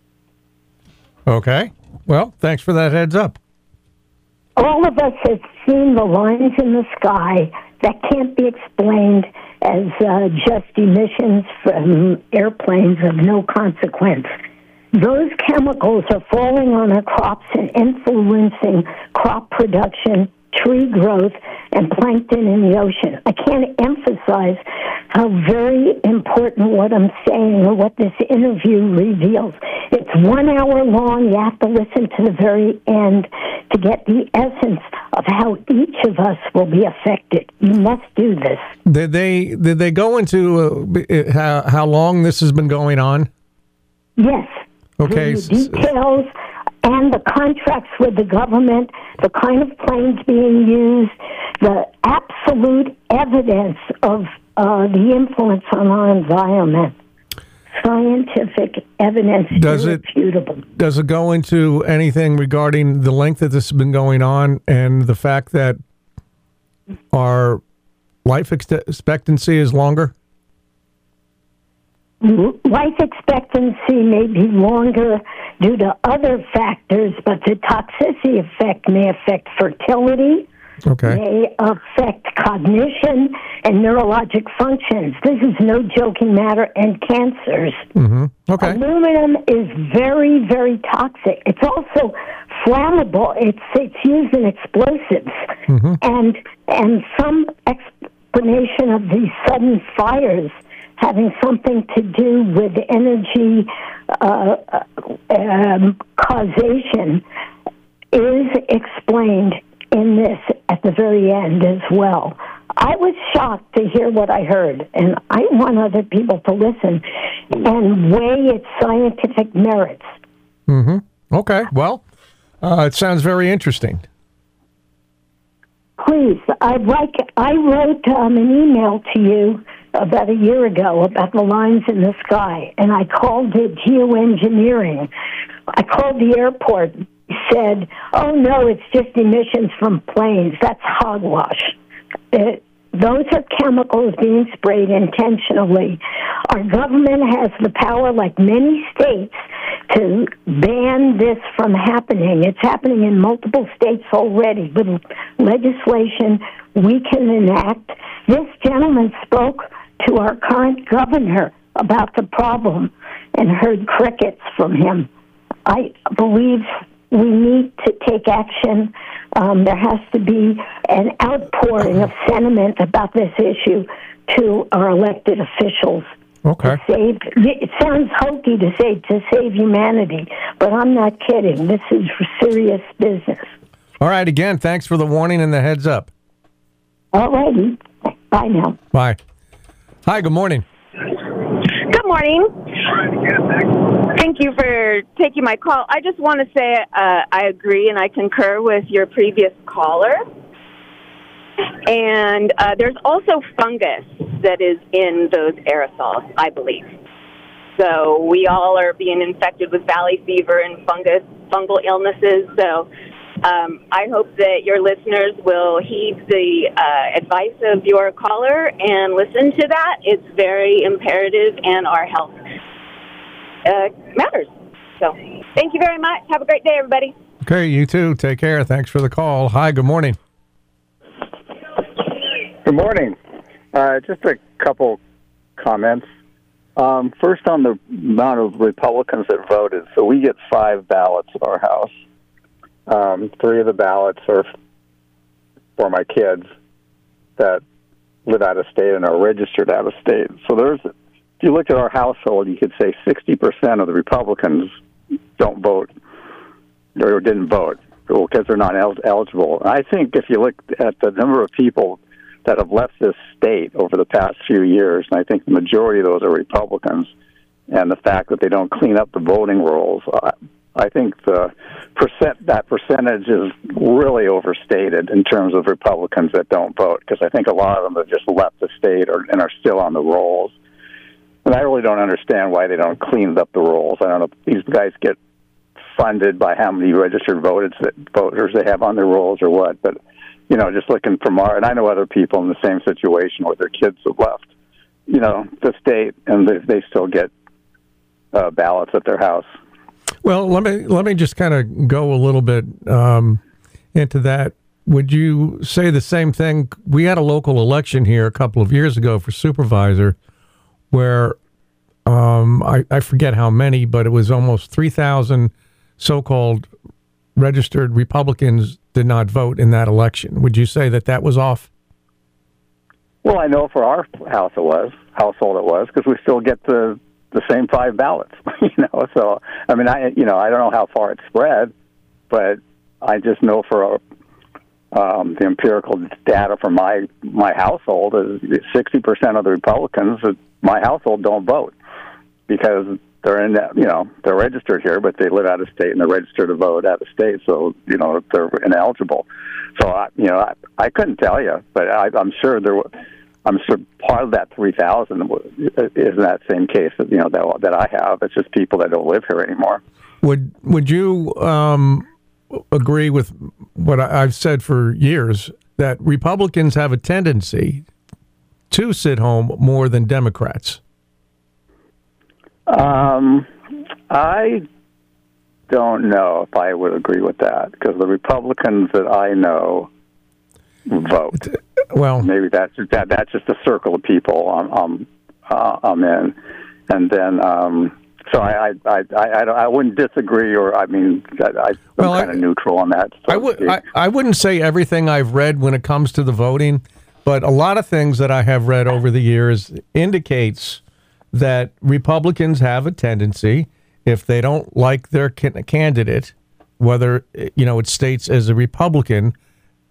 Okay. Well, thanks for that heads up. All of us have seen the lines in the sky that can't be explained as uh, just emissions from airplanes of no consequence. Those chemicals are falling on our crops and influencing crop production, tree growth, and plankton in the ocean. I can't emphasize how very important what I'm saying or what this interview reveals. It's one hour long. You have to listen to the very end to get the essence of how each of us will be affected. You must do this. Did they did they go into uh, how, how long this has been going on? Yes. Okay. The details and the contracts with the government, the kind of planes being used, the absolute evidence of uh, the influence on our environment. Scientific evidence does irrefutable. It, does it go into anything regarding the length that this has been going on and the fact that our life expectancy is longer? Life expectancy may be longer due to other factors, but the toxicity effect may affect fertility, okay. may affect cognition and neurologic functions. This is no joking matter, and cancers. Mm-hmm. Okay. Aluminum is very, very toxic. It's also flammable. It's it's used in explosives, mm-hmm. and and some explanation of these sudden fires having something to do with energy uh, um, causation is explained in this at the very end as well. I was shocked to hear what I heard, and I want other people to listen and weigh its scientific merits. Mm-hmm. Okay. Well, uh, it sounds very interesting. Please, I'd like, I wrote um, an email to you about a year ago about the lines in the sky, and I called it geoengineering. I called the airport, said, oh, no, it's just emissions from planes. That's hogwash. It, those are chemicals being sprayed intentionally. Our government has the power, like many states, to ban this from happening. It's happening in multiple states already with legislation we can enact. This gentleman spoke to our current governor about the problem and heard crickets from him. I believe we need to take action. Um, there has to be an outpouring of sentiment about this issue to our elected officials. Okay. To save, it sounds hokey to say to save humanity, but I'm not kidding. This is serious business. All right. Again, thanks for the warning and the heads up. All righty. Bye now. Bye. Hi, good morning. Good morning. Thank you for taking my call. I just want to say uh, I agree and I concur with your previous caller. And uh, there's also fungus that is in those aerosols, I believe. So we all are being infected with valley fever and fungus, fungal illnesses. So um, I hope that your listeners will heed the uh, advice of your caller and listen to that. It's very imperative, and our health uh, matters. So thank you very much. Have a great day, everybody. Okay, you too. Take care. Thanks for the call. Hi, good morning. Good morning. Uh, just a couple comments. Um, first, on the amount of Republicans that voted. So we get five ballots at our house. Um, three of the ballots are for my kids that live out of state and are registered out of state. So there's, if you look at our household, you could say sixty percent of the Republicans don't vote or didn't vote because they're not el- eligible. And I think if you look at the number of people that have left this state over the past few years, and I think the majority of those are Republicans, and the fact that they don't clean up the voting rolls, uh, I think the percent that percentage is really overstated in terms of Republicans that don't vote, because I think a lot of them have just left the state or, and are still on the rolls. And I really don't understand why they don't clean up the rolls. I don't know if these guys get funded by how many registered voters that voters they have on their rolls or what, but you know, just looking from our, and I know other people in the same situation where their kids have left, you know, the state, and they, they still get uh, ballots at their house. Well, let me let me just kind of go a little bit um, into that. Would you say the same thing? We had a local election here a couple of years ago for supervisor, where um, I, I forget how many, but it was almost three thousand so-called registered Republicans did not vote in that election. Would you say that that was off? Well, I know for our house it was, household it was, because we still get the the same five ballots, you know. So, I mean, I you know, I don't know how far it spread, but I just know for um, the empirical data from my my household is sixty percent of the Republicans in my household don't vote because they're in that, you know, they're registered here, but they live out of state and they're registered to vote out of state, so, you know, they're ineligible. So, I, you know, I, I couldn't tell you, but I, I'm sure there were, I'm sure part of that three thousand is in that same case that, you know, that, that I have. It's just people that don't live here anymore. Would Would you um, agree with what I, I've said for years, that Republicans have a tendency to sit home more than Democrats? Um, I don't know if I would agree with that, because the Republicans that I know vote. Well, maybe that's that. That's just a circle of people I'm I'm, uh, I'm in, and then um, so I I, I I I wouldn't disagree, or I mean I, I'm well, kind of neutral on that. So I would I, I wouldn't say everything I've read when it comes to the voting, but a lot of things that I have read over the years indicates that Republicans have a tendency, if they don't like their can- candidate, whether, you know, it states as a Republican,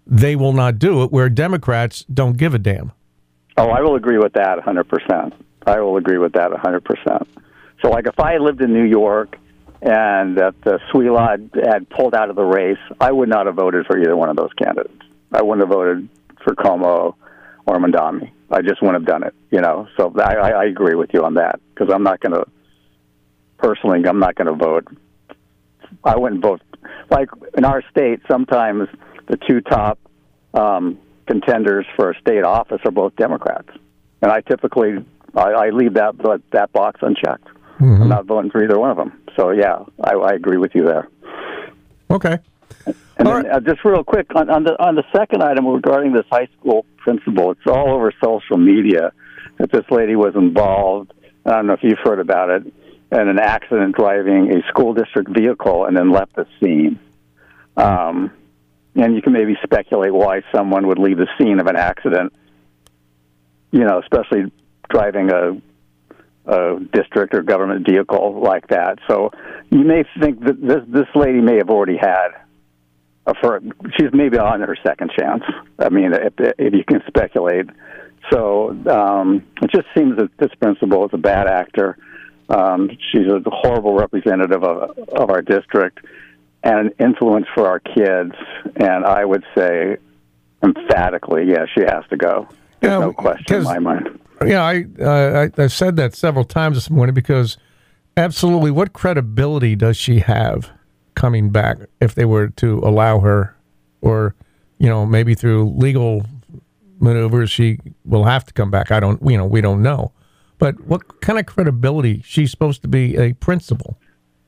they will not do it, where Democrats don't give a damn. Oh, I will agree with that one hundred percent. I will agree with that one hundred percent. So, like, if I lived in New York and that the Swelod had pulled out of the race, I would not have voted for either one of those candidates. I wouldn't have voted for Cuomo or Mondami. I just wouldn't have done it, you know. So I, I, I agree with you on that, because I'm not going to, personally, I'm not going to vote. I wouldn't vote. Like, in our state, sometimes the two top um, contenders for a state office are both Democrats. And I typically, I, I leave that that box unchecked. Mm-hmm. I'm not voting for either one of them. So, yeah, I, I agree with you there. Okay. And then, uh, just real quick, on, on the on the second item regarding this high school principal, it's all over social media that this lady was involved, I don't know if you've heard about it, in an accident driving a school district vehicle and then left the scene. Um, and you can maybe speculate why someone would leave the scene of an accident, you know, especially driving a a district or government vehicle like that. So you may think that this this lady may have already had a for she's maybe on her second chance. I mean, if, if you can speculate. So um, it just seems that this principal is a bad actor. Um, she's a horrible representative of of our district and an influence for our kids. And I would say emphatically, yeah, she has to go. There's yeah, no question in my mind. Yeah, I, uh, I I've said that several times this morning, because absolutely, what credibility does she have coming back if they were to allow her, or, you know, maybe through legal maneuvers she will have to come back. I don't, you know, we don't know. But what kind of credibility? She's supposed to be a principal.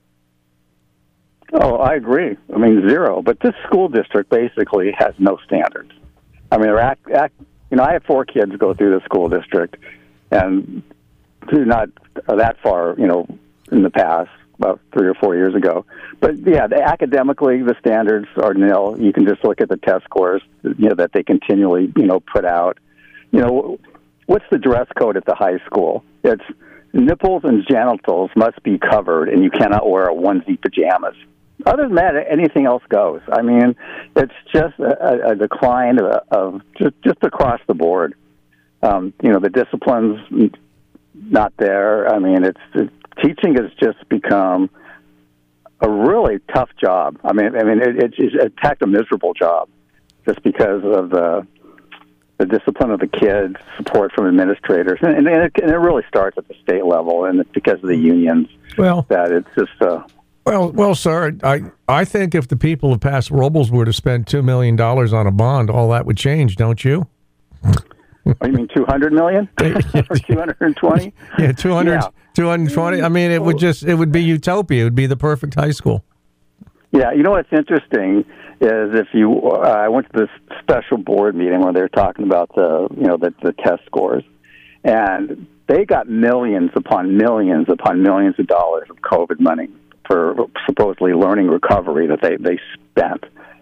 Oh, I agree. I mean, zero. But this school district basically has no standards. I mean, they're act, act You know, I had four kids go through the school district, and through not that far, you know, in the past, about three or four years ago. But, yeah, the, academically, the standards are nil. You can just look at the test scores, you know, that they continually, you know, put out. You know, what's the dress code at the high school? It's nipples and genitals must be covered, and you cannot wear a onesie pajamas. Other than that, anything else goes. I mean, it's just a, a decline of, of just, just across the board. Um, you know, the discipline's not there. I mean, it's it, teaching has just become a really tough job. I mean, I mean, it, it's in fact a miserable job, just because of the the discipline of the kids, support from administrators, and, and, it, and it really starts at the state level, and it's because of the unions. Well, that it's just. Uh, Well, well, sir, I, I think if the people of Paso Robles were to spend two million dollars on a bond, all that would change, don't you? Oh, you mean two hundred million dollars or two hundred twenty? Yeah, two hundred, yeah. two hundred twenty. I mean, it would just, it would be utopia. It would be the perfect high school. Yeah, you know what's interesting is if you, uh, I went to this special board meeting where they were talking about the, you know, the, the test scores, and they got millions upon millions upon millions of dollars of COVID money for supposedly learning recovery that they, they spent.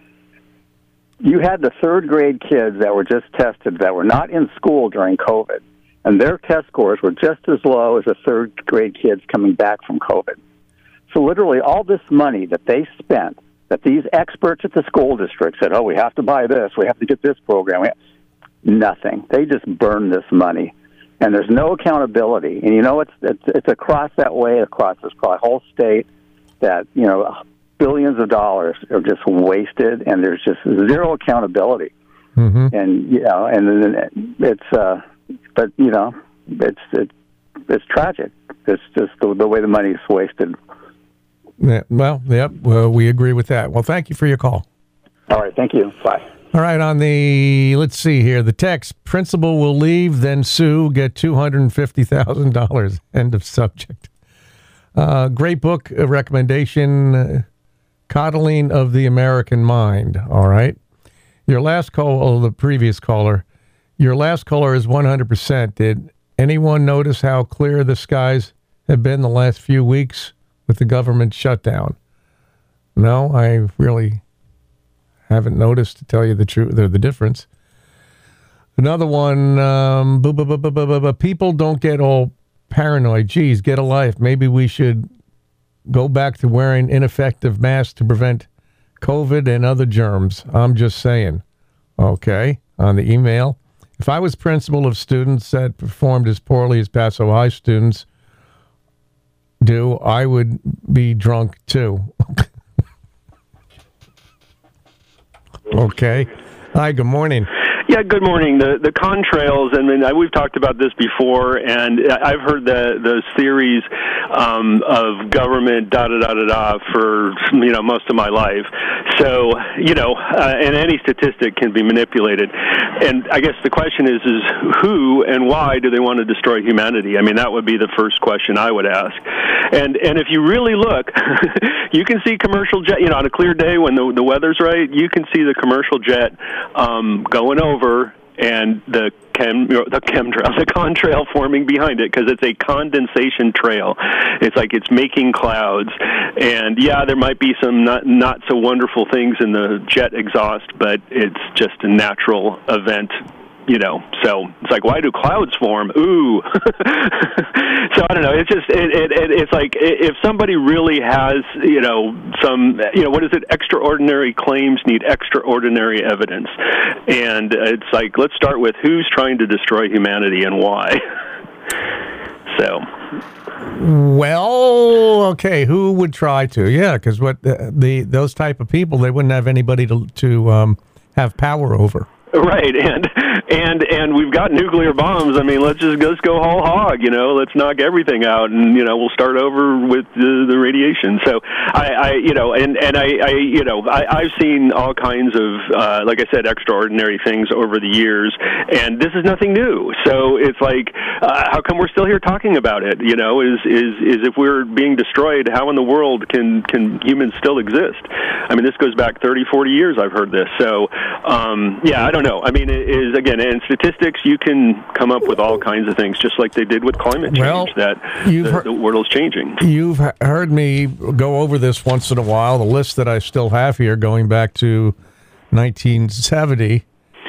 You had the third grade kids that were just tested that were not in school during COVID, and their test scores were just as low as the third grade kids coming back from COVID. So literally all this money that they spent, that these experts at the school district said, oh, we have to buy this, we have to get this program, we have... nothing. They just burned this money. And there's no accountability. And you know, it's, it's, it's across that way, across this whole state, that, you know, billions of dollars are just wasted, and there's just zero accountability. Mm-hmm. And, you know, and then it's, uh, but, you know, it's, it, it's tragic. It's just the, the way the money is wasted. Yeah, well, yep, well, we agree with that. Well, thank you for your call. All right, thank you. Bye. All right, on the, let's see here, the text, principal will leave, then sue, get two hundred fifty thousand dollars. End of subject. Uh, great book uh, recommendation, uh, Coddling of the American Mind. All right. Your last call, oh, the previous caller, your last caller is one hundred percent. Did anyone notice how clear the skies have been the last few weeks with the government shutdown? No, I really haven't noticed, to tell you the truth, the, the difference. Another one, um, bu- bu- bu- bu- bu- bu- people don't get all paranoid. Geez, get a life. Maybe we should go back to wearing ineffective masks to prevent COVID and other germs. I'm just saying. Okay, on the email. If I was principal of students that performed as poorly as Paso High students do, I would be drunk too. Okay. Hi, good morning. Yeah, good morning. The the contrails, and I mean, I, we've talked about this before, and I've heard the those theories um, of government da da da da da for you know most of my life. So you know, uh, and any statistic can be manipulated. And I guess the question is, is who and why do they want to destroy humanity? I mean, that would be the first question I would ask. And and if you really look, you can see commercial jet. You know, on a clear day when the the weather's right, you can see the commercial jet um, going over. Over and the chem the chemtrail, the contrail forming behind it, because it's a condensation trail. It's like it's making clouds, and yeah, there might be some not not so wonderful things in the jet exhaust, but it's just a natural event. You know, so it's like, why do clouds form? Ooh. So I don't know. It's just, it, it, it, it's like if somebody really has, you know, some, you know, what is it? Extraordinary claims need extraordinary evidence. And it's like, let's start with who's trying to destroy humanity and why. So. Well, okay, who would try to? Yeah, because what the, the those type of people, they wouldn't have anybody to to um, have power over. Right, and and and we've got nuclear bombs. I mean, let's just let's go whole hog. You know, let's knock everything out, and you know, we'll start over with the, the radiation. So, I, I, you know, and and I, I you know, I, I've seen all kinds of, uh, like I said, extraordinary things over the years, and this is nothing new. So it's like, uh, how come we're still here talking about it? You know, is is is if we're being destroyed, how in the world can can humans still exist? I mean, this goes back thirty, forty years. I've heard this. So, um, yeah, I don't know. I mean, it is, again, in statistics, you can come up with all kinds of things, just like they did with climate change, well, that the, heard, the world is changing. You've heard me go over this once in a while, the list that I still have here going back to nineteen seventy,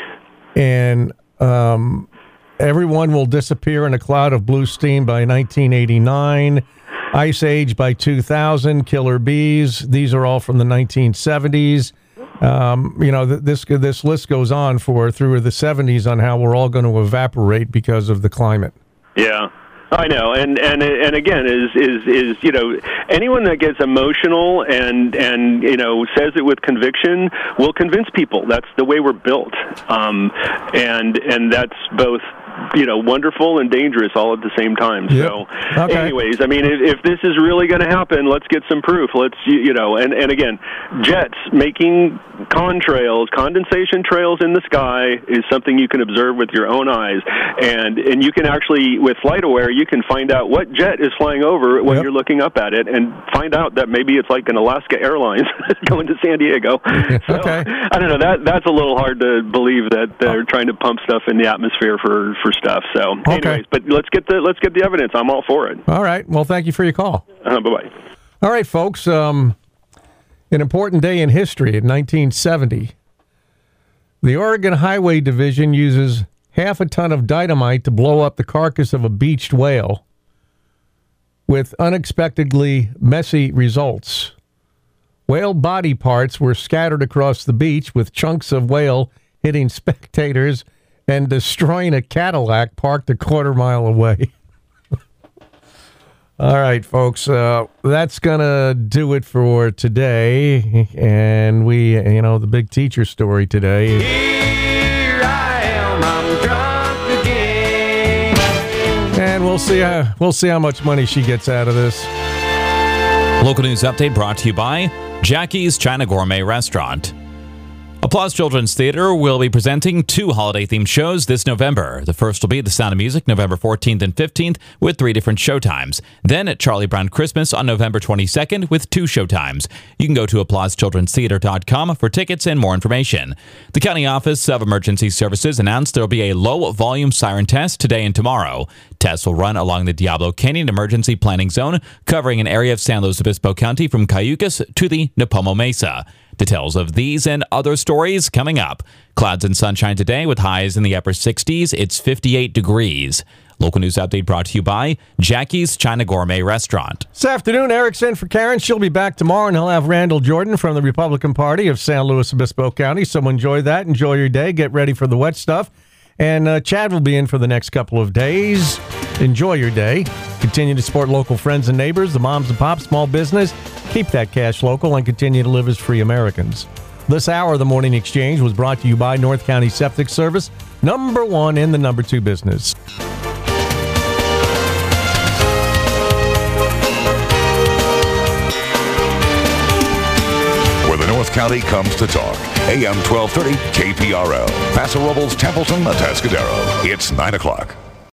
and um, everyone will disappear in a cloud of blue steam by nineteen eighty-nine, Ice Age by two thousand, Killer Bees, these are all from the nineteen seventies. Um, you know, th- this this list goes on for through the seventies on how we're all going to evaporate because of the climate. Yeah, I know, and and and again, is is is you know, anyone that gets emotional and and you know says it with conviction will convince people. That's the way we're built, um, and and that's both, you know, wonderful and dangerous all at the same time. Yep. So, okay. anyways, I mean, if, if this is really going to happen, let's get some proof. Let's, you, you know, and, and again, jets making contrails, condensation trails in the sky is something you can observe with your own eyes. And, and you can actually, with FlightAware, you can find out what jet is flying over when yep. you're looking up at it and find out that maybe it's like an Alaska Airlines going to San Diego. So, okay. I don't know, that that's a little hard to believe that they're trying to pump stuff in the atmosphere for, for stuff. So, okay. anyways, but let's get the let's get the evidence. I'm all for it. All right. Well, thank you for your call. Uh, bye bye. All right, folks. Um, an important day in history in nineteen seventy. The Oregon Highway Division uses half a ton of dynamite to blow up the carcass of a beached whale, with unexpectedly messy results. Whale body parts were scattered across the beach, with chunks of whale hitting spectators and destroying a Cadillac parked a quarter mile away. All right, folks, uh, that's going to do it for today. And we, you know, the big teacher story today is... Here I am, I'm drunk again. And we'll see, how, we'll see how much money she gets out of this. Local news update brought to you by Jackie's China Gourmet Restaurant. Applause Children's Theater will be presenting two holiday-themed shows this November. The first will be The Sound of Music, November fourteenth and fifteenth, with three different showtimes. Then at Charlie Brown Christmas on November twenty-second with two showtimes. You can go to applause children's theater dot com for tickets and more information. The County Office of Emergency Services announced there will be a low-volume siren test today and tomorrow. Tests will run along the Diablo Canyon Emergency Planning Zone, covering an area of San Luis Obispo County from Cayucas to the Nipomo Mesa. Details of these and other stories coming up. Clouds and sunshine today with highs in the upper sixties. It's fifty-eight degrees. Local news update brought to you by Jackie's China Gourmet Restaurant. This afternoon, Eric's in for Karen. She'll be back tomorrow, and he'll have Randall Jordan from the Republican Party of San Luis Obispo County. So enjoy that. Enjoy your day. Get ready for the wet stuff. And uh, Chad will be in for the next couple of days. Enjoy your day. Continue to support local friends and neighbors, the moms and pops, small business. Keep that cash local and continue to live as free Americans. This hour of the Morning Exchange was brought to you by North County Septic Service, number one in the number two business. Where the North County comes to talk. A M twelve thirty K P R L. Paso Robles, Templeton, Atascadero. It's nine o'clock.